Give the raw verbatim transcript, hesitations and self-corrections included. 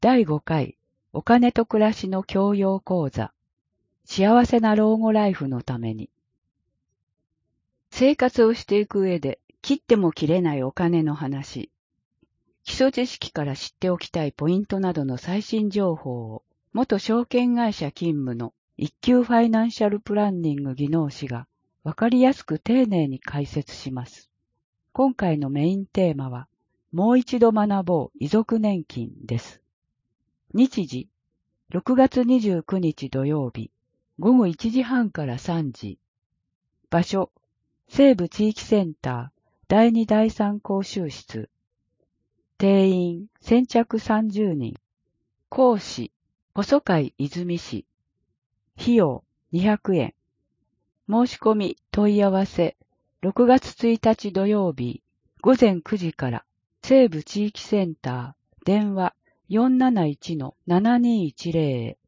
だいごかいお金と暮らしの教養講座、幸せな老後ライフのために。生活をしていく上で切っても切れないお金の話、基礎知識から知っておきたいポイントなどの最新情報を元証券会社勤務の一級ファイナンシャルプランニング技能士がわかりやすく丁寧に解説します。今回のメインテーマは、もう一度学ぼう遺族年金です。日時、ろくがつにじゅうくにち土曜日、ごごいちじはんからさんじ。場所、西部地域センターだいにだいさん講習室。定員、先着さんじゅうにん。講師、細貝泉市。費用、にひゃくえん。申し込み、問い合わせ、ろくがつついたち土曜日、ごぜんくじから、西部地域センター、電話 よんなないちのななにいちぜろへ。